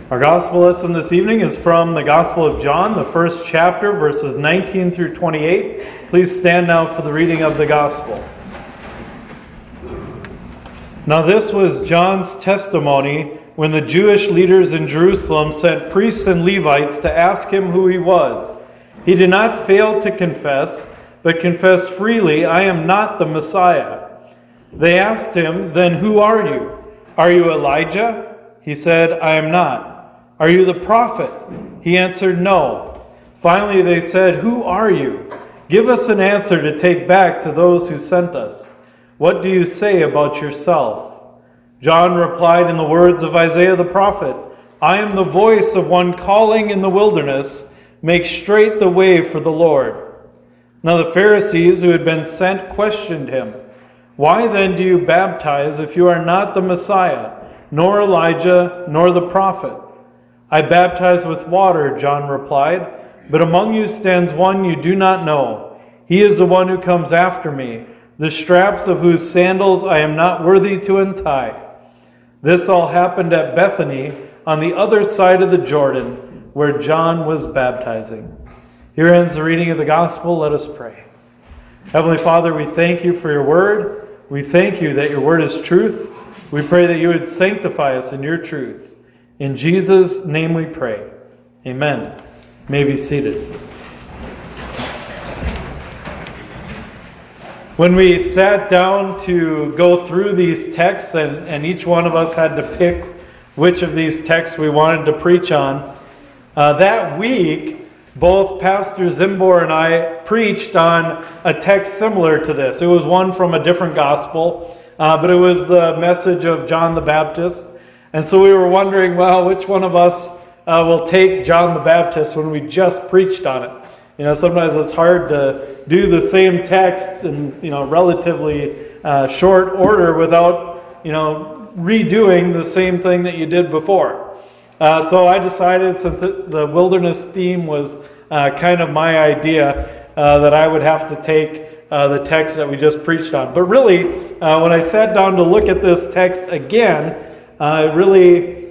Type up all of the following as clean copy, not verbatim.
Our gospel lesson this evening is from the Gospel of John, the first chapter, verses 19 through 28. Please stand now for the reading of the gospel. Now this was John's testimony when the Jewish leaders in Jerusalem sent priests and Levites to ask him who he was. He did not fail to confess, but confessed freely, "I am not the Messiah." They asked him, "Then who are you? Are you Elijah?" He said, "I am not." "Are you the prophet?" He answered, "No." Finally they said, "Who are you? Give us an answer to take back to those who sent us. What do you say about yourself?" John replied in the words of Isaiah the prophet, "I am the voice of one calling in the wilderness, make straight the way for the Lord." Now the Pharisees who had been sent questioned him, "Why then do you baptize if you are not the Messiah, nor Elijah, nor the prophet?" "I baptize with water," John replied, "but among you stands one you do not know. He is the one who comes after me, the straps of whose sandals I am not worthy to untie." This all happened at Bethany, on the other side of the Jordan, where John was baptizing. Here ends the reading of the gospel. Let us pray. Heavenly Father, we thank you for your word. We thank you that your word is truth. We pray that you would sanctify us in your truth. In Jesus' name we pray. Amen. You may be seated. When we sat down to go through these texts, and each one of us had to pick which of these texts we wanted to preach on, that week, both Pastor Zimbor and I preached on a text similar to this. It was one from a different gospel, but it was the message of John the Baptist. And so we were wondering, well, which one of us will take John the Baptist when we just preached on it? You know, sometimes it's hard to do the same text in, relatively short order without, redoing the same thing that you did before. So I decided, since the wilderness theme was kind of my idea, that I would have to take the text that we just preached on. But really, when I sat down to look at this text again, it really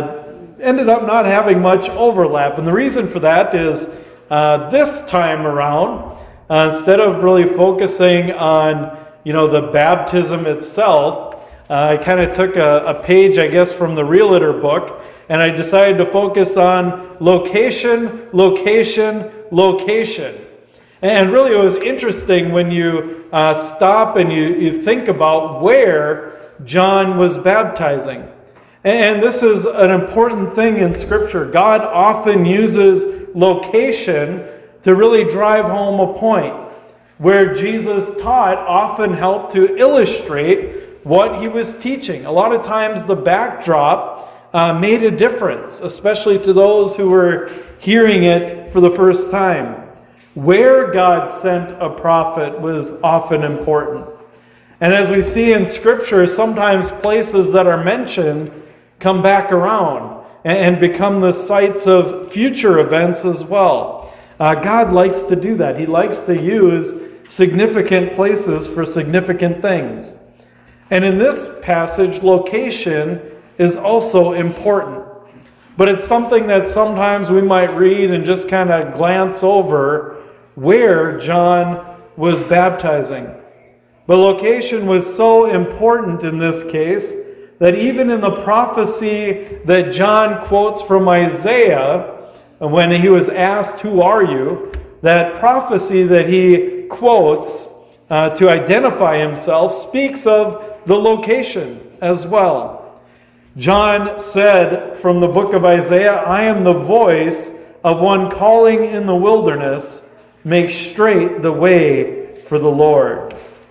ended up not having much overlap. And the reason for that is this time around, instead of really focusing on, the baptism itself, I kind of took a page, I guess, from the Realtor book, and I decided to focus on location, location, location. And really it was interesting when you stop and you think about where John was baptizing. And this is an important thing in Scripture. God often uses location to really drive home a point. Where Jesus taught often helped to illustrate what he was teaching. A lot of times the backdrop made a difference, especially to those who were hearing it for the first time. Where God sent a prophet was often important. And as we see in Scripture, sometimes places that are mentioned come back around and become the sites of future events as well. God likes to do that. He likes to use significant places for significant things. And in this passage, location is also important. But it's something that sometimes we might read and just kind of glance over where John was baptizing. But location was so important in this case that even in the prophecy that John quotes from Isaiah, when he was asked, "Who are you?" that prophecy that he quotes to identify himself speaks of the location as well. John said from the book of Isaiah, "I am the voice of one calling in the wilderness, make straight the way for the Lord."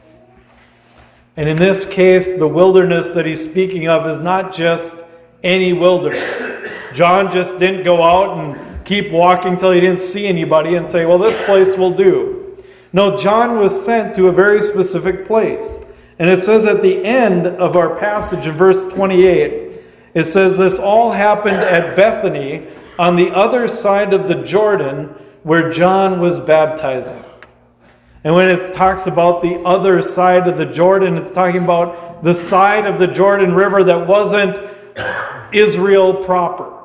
And in this case, the wilderness that he's speaking of is not just any wilderness. John just didn't go out and keep walking till he didn't see anybody and say, well, this place will do. No, John was sent to a very specific place. And it says at the end of our passage in verse 28, it says, "This all happened at Bethany on the other side of the Jordan where John was baptizing." And when it talks about the other side of the Jordan, it's talking about the side of the Jordan River that wasn't Israel proper.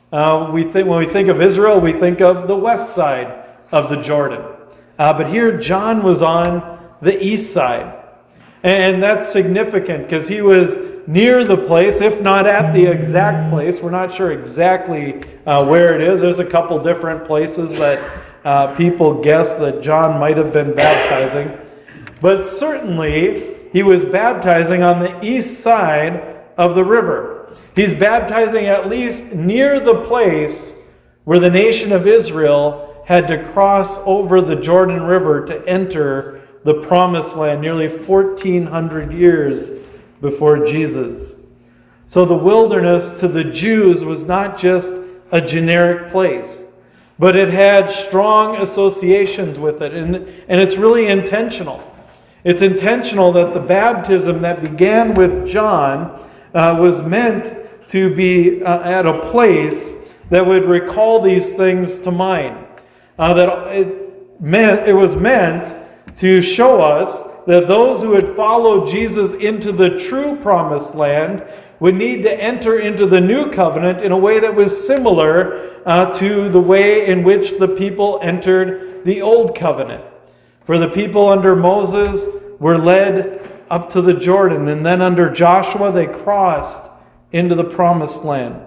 When we think of Israel, we think of the west side of the Jordan. But here, John was on the east side. And that's significant because he was near the place, if not at the exact place. We're not sure exactly where it is. There's a couple different places that people guess that John might have been baptizing. But certainly, he was baptizing on the east side of the river. He's baptizing at least near the place where the nation of Israel had to cross over the Jordan River to enter the promised land nearly 1,400 years before Jesus. So the wilderness to the Jews was not just a generic place, but it had strong associations with it, and it's really intentional. It's intentional that the baptism that began with John was meant to be at a place that would recall these things to mind. That it was meant to show us that those who had followed Jesus into the true promised land would need to enter into the new covenant in a way that was similar to the way in which the people entered the old covenant. For the people under Moses were led up to the Jordan, and then under Joshua they crossed into the promised land.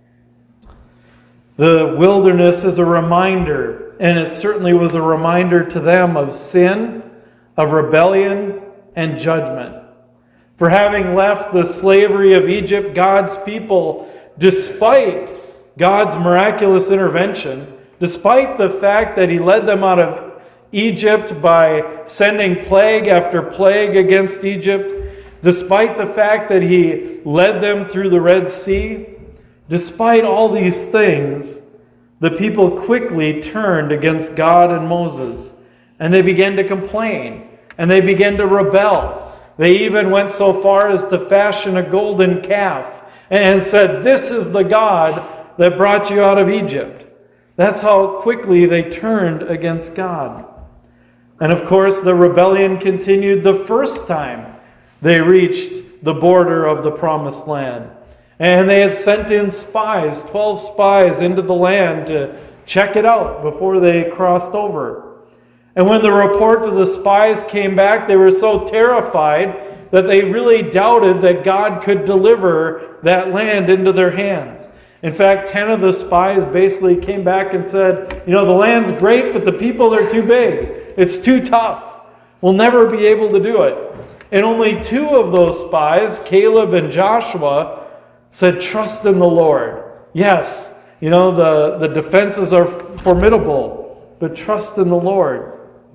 The wilderness is a reminder, and it certainly was a reminder to them of sin, of rebellion, and judgment. For having left the slavery of Egypt, God's people, despite God's miraculous intervention, despite the fact that He led them out of Egypt by sending plague after plague against Egypt, despite the fact that He led them through the Red Sea, despite all these things, the people quickly turned against God and Moses, and they began to complain, and they began to rebel. They even went so far as to fashion a golden calf and said, "This is the God that brought you out of Egypt." That's how quickly they turned against God. And of course, the rebellion continued the first time they reached the border of the promised land. And they had sent in spies, 12 spies, into the land to check it out before they crossed over. And when the report of the spies came back, they were so terrified that they really doubted that God could deliver that land into their hands. In fact, 10 of the spies basically came back and said, the land's great, but the people are too big. It's too tough. We'll never be able to do it. And only 2 of those spies, Caleb and Joshua, said, "Trust in the Lord." Yes, the defenses are formidable, but trust in the Lord.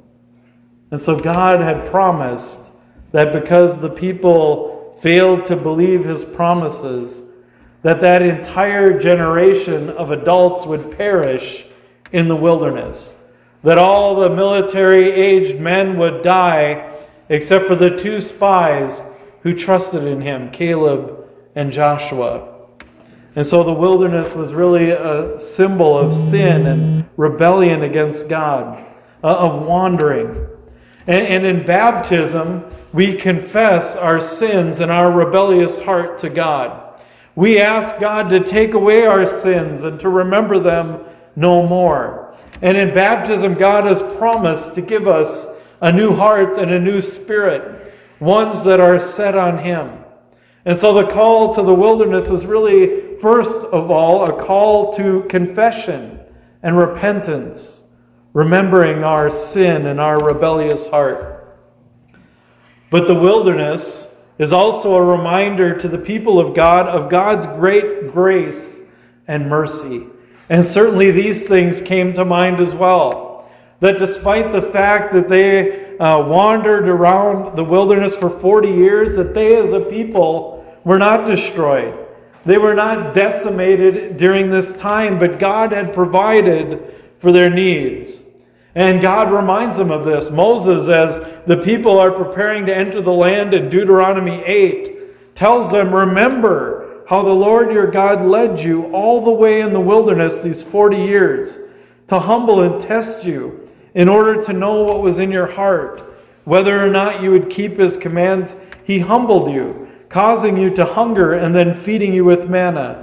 And so God had promised that because the people failed to believe His promises, that entire generation of adults would perish in the wilderness. That all the military-aged men would die except for the 2 spies who trusted in Him, Caleb and Joshua. And so the wilderness was really a symbol of sin and rebellion against God, of wandering. And in baptism, we confess our sins and our rebellious heart to God. We ask God to take away our sins and to remember them no more. And in baptism, God has promised to give us a new heart and a new spirit, ones that are set on Him. And so the call to the wilderness is really, first of all, a call to confession and repentance, remembering our sin and our rebellious heart. But the wilderness is also a reminder to the people of God of God's great grace and mercy. And certainly these things came to mind as well. That despite the fact that they wandered around the wilderness for 40 years, that they as a people were not destroyed. They were not decimated during this time, but God had provided for their needs. And God reminds them of this. Moses, as the people are preparing to enter the land in Deuteronomy 8, tells them, "Remember how the Lord your God led you all the way in the wilderness these 40 years, to humble and test you, in order to know what was in your heart, whether or not you would keep His commands. He humbled you, causing you to hunger and then feeding you with manna,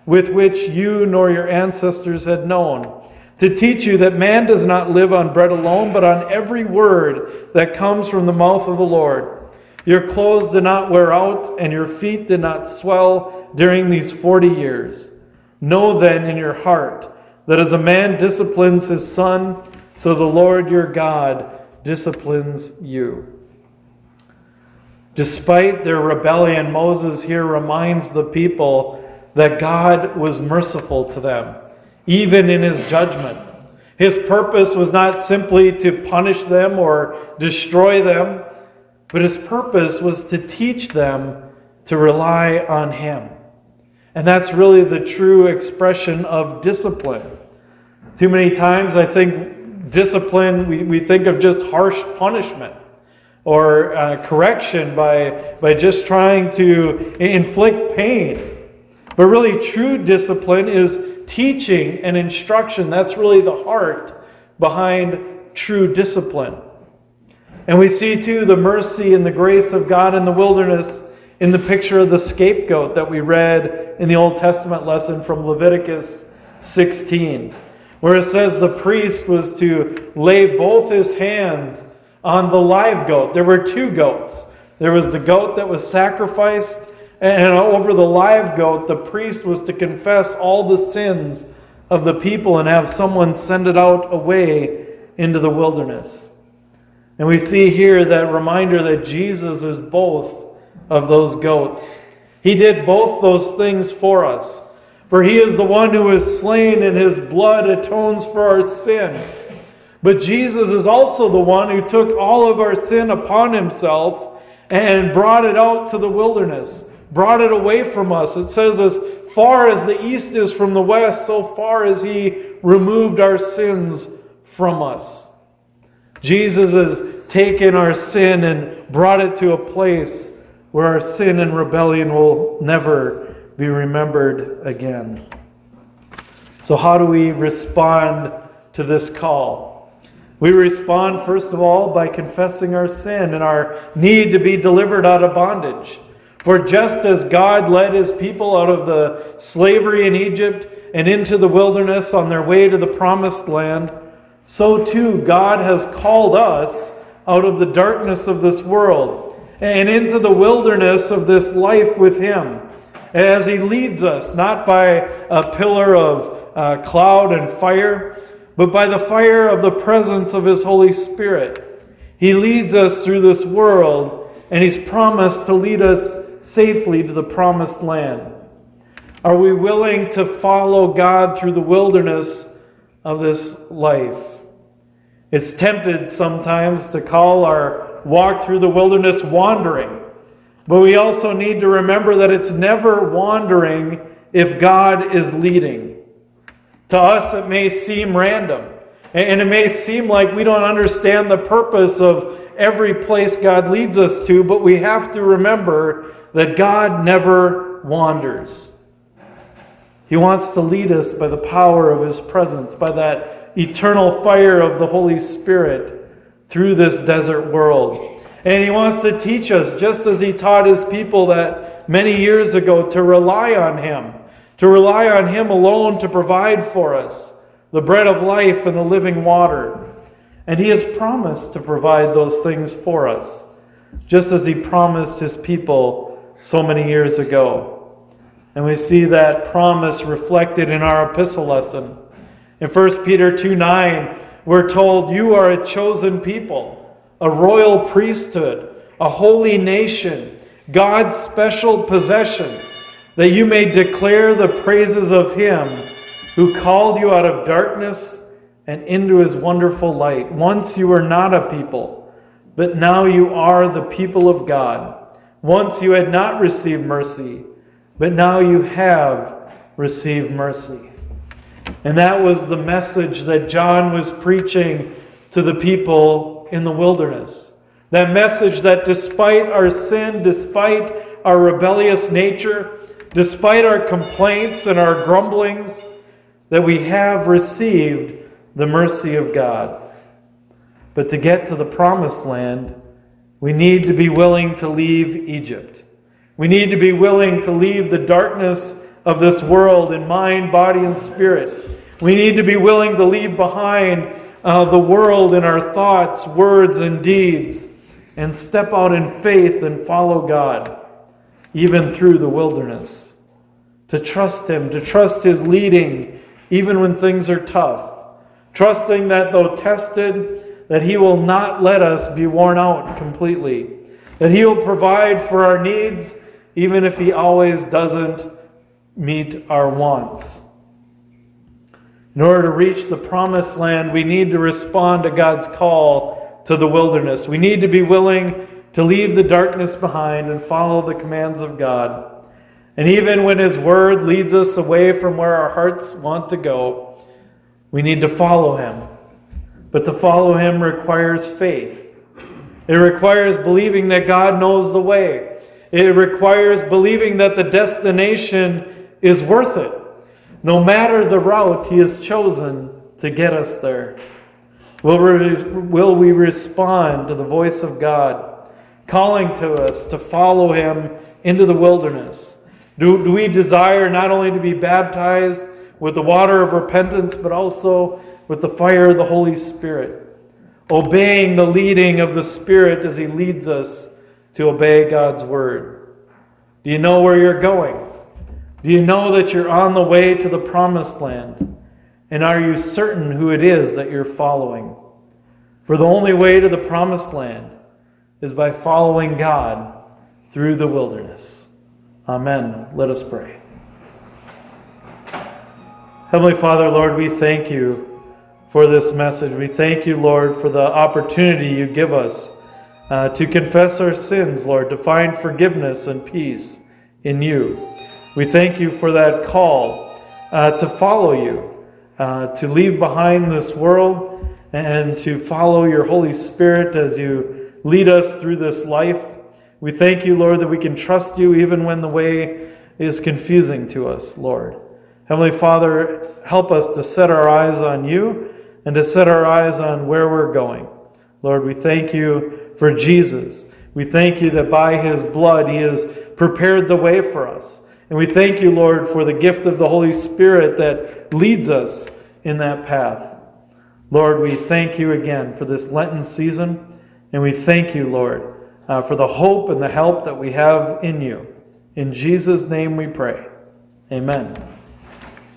with which you nor your ancestors had known, to teach you that man does not live on bread alone, but on every word that comes from the mouth of the Lord. Your clothes did not wear out, and your feet did not swell during these 40 years. Know then in your heart that as a man disciplines his son, so the Lord your God disciplines you. Despite their rebellion, Moses here reminds the people that God was merciful to them, even in his judgment. His purpose was not simply to punish them or destroy them, but his purpose was to teach them to rely on him. And that's really the true expression of discipline. Too many times I think discipline, we think of just harsh punishment or correction by just trying to inflict pain. But really true discipline is teaching and instruction. That's really the heart behind true discipline. And we see too the mercy and the grace of God in the wilderness in the picture of the scapegoat that we read in the Old Testament lesson from Leviticus 16, where it says the priest was to lay both his hands on the live goat. There were two goats. There was the goat that was sacrificed, and over the live goat, the priest was to confess all the sins of the people and have someone send it out away into the wilderness. And we see here that reminder that Jesus is both of those goats. He did both those things for us. For he is the one who was slain, and his blood atones for our sin. But Jesus is also the one who took all of our sin upon himself and brought it out to the wilderness, brought it away from us. It says, as far as the east is from the west, so far as he removed our sins from us. Jesus has taken our sin and brought it to a place where our sin and rebellion will never be remembered again. So how do we respond to this call? We respond, first of all, by confessing our sin and our need to be delivered out of bondage. For just as God led his people out of the slavery in Egypt and into the wilderness on their way to the promised land, so too God has called us out of the darkness of this world and into the wilderness of this life with him, as he leads us, not by a pillar of cloud and fire, but by the fire of the presence of his Holy Spirit. He leads us through this world, and he's promised to lead us safely to the promised land. Are we willing to follow God through the wilderness of this life? It's tempted sometimes to call our walk through the wilderness wandering, but we also need to remember that it's never wandering if God is leading. To us, it may seem random, and it may seem like we don't understand the purpose of every place God leads us to, but we have to remember that God never wanders. He wants to lead us by the power of his presence, by that eternal fire of the Holy Spirit through this desert world. And he wants to teach us, just as he taught his people that many years ago, to rely on him alone to provide for us the bread of life and the living water. And he has promised to provide those things for us, just as he promised his people so many years ago. And we see that promise reflected in our epistle lesson. In 1 Peter 2:9, we're told, you are a chosen people, a royal priesthood, a holy nation, God's special possession, that you may declare the praises of him who called you out of darkness and into his wonderful light. Once you were not a people, but now you are the people of God. Once you had not received mercy, but now you have received mercy. And that was the message that John was preaching to the people in the wilderness. That message that despite our sin, despite our rebellious nature, despite our complaints and our grumblings, that we have received the mercy of God. But to get to the promised land, we need to be willing to leave Egypt. We need to be willing to leave the darkness of this world in mind, body, and spirit. We need to be willing to leave behind the world in our thoughts, words, and deeds, and step out in faith and follow God, even through the wilderness. To trust Him, to trust His leading, even when things are tough. Trusting that though tested, that He will not let us be worn out completely. That He will provide for our needs, even if He always doesn't meet our wants. In order to reach the promised land, we need to respond to God's call to the wilderness. We need to be willing to leave the darkness behind and follow the commands of God. And even when His word leads us away from where our hearts want to go, we need to follow Him. But to follow Him requires faith. It requires believing that God knows the way. It requires believing that the destination is worth it. No matter the route He has chosen to get us there. Will we respond to the voice of God, calling to us to follow Him into the wilderness? Do we desire not only to be baptized with the water of repentance, but also with the fire of the Holy Spirit, obeying the leading of the Spirit as He leads us to obey God's word? Do you know where you're going? Do you know that you're on the way to the promised land? And are you certain who it is that you're following? For the only way to the promised land is by following God through the wilderness. Amen. Let us pray. Heavenly Father, Lord, we thank You for this message. We thank You, Lord, for the opportunity You give us to confess our sins, Lord, to find forgiveness and peace in You. We thank You for that call to follow You, to leave behind this world and to follow Your Holy Spirit as You lead us through this life. We thank You, Lord, that we can trust You even when the way is confusing to us, Lord. Heavenly Father, help us to set our eyes on You and to set our eyes on where we're going. Lord, we thank You for Jesus. We thank You that by His blood He has prepared the way for us. And we thank You, Lord, for the gift of the Holy Spirit that leads us in that path. Lord, we thank You again for this Lenten season, and we thank You, Lord, for the hope and the help that we have in You. In Jesus' name we pray. Amen.